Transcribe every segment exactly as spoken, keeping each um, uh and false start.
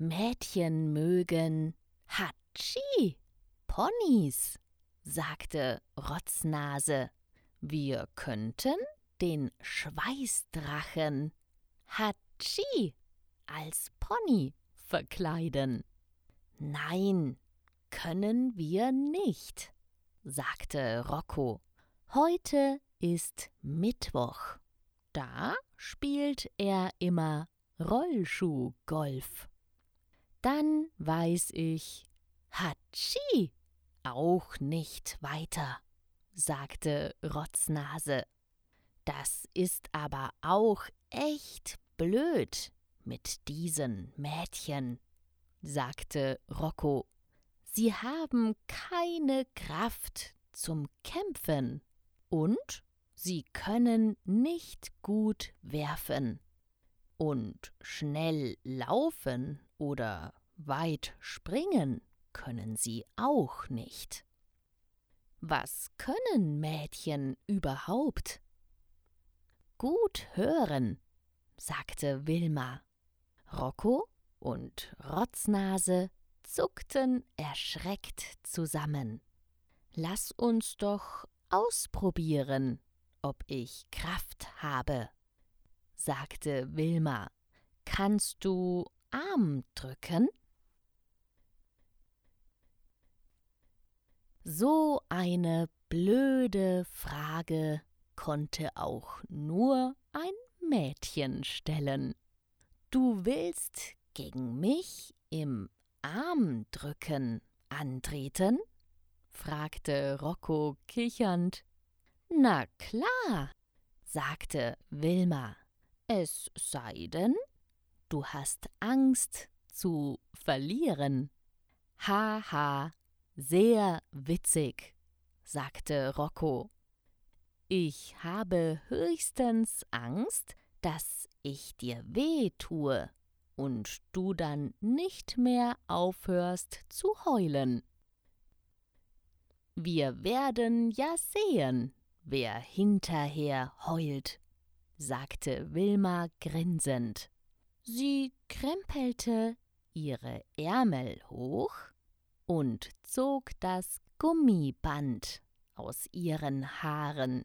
Mädchen mögen Hatschi, Ponys, sagte Rotznase. Wir könnten den Schweißdrachen Hatschi als Pony verkleiden. Nein, können wir nicht, sagte Rocco. Heute ist Mittwoch. Da spielt er immer Rollschuhgolf. Dann weiß ich Hatschi auch nicht weiter, sagte Rotznase. Das ist aber auch echt blöd mit diesen Mädchen, sagte Rocco. Sie haben keine Kraft zum Kämpfen und sie können nicht gut werfen. Und schnell laufen oder weit springen können sie auch nicht. Was können Mädchen überhaupt? Gut hören, sagte Wilma. Rocco und Rotznase zuckten erschreckt zusammen. Lass uns doch ausprobieren, ob ich Kraft habe, sagte Wilma. Kannst du Arm drücken? So eine blöde Frage konnte auch nur ein Mädchen stellen. Du willst gegen mich im Armdrücken antreten? Fragte Rocco kichernd. Na klar, sagte Wilma. Es sei denn, du hast Angst zu verlieren. Haha, sehr witzig, sagte Rocco. Ich habe höchstens Angst, dass ich dir weh tue und du dann nicht mehr aufhörst zu heulen. Wir werden ja sehen, wer hinterher heult, sagte Wilma grinsend. Sie krempelte ihre Ärmel hoch und zog das Gummiband aus ihren Haaren.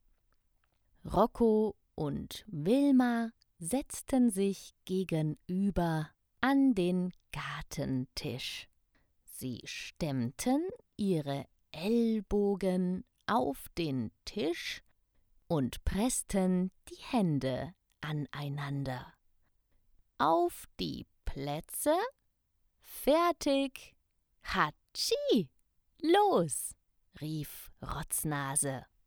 Rocco und Wilma setzten sich gegenüber an den Gartentisch. Sie stemmten ihre Ellbogen auf den Tisch und pressten die Hände aneinander. Auf die Plätze, fertig, Hatschi, los, rief Rotznase.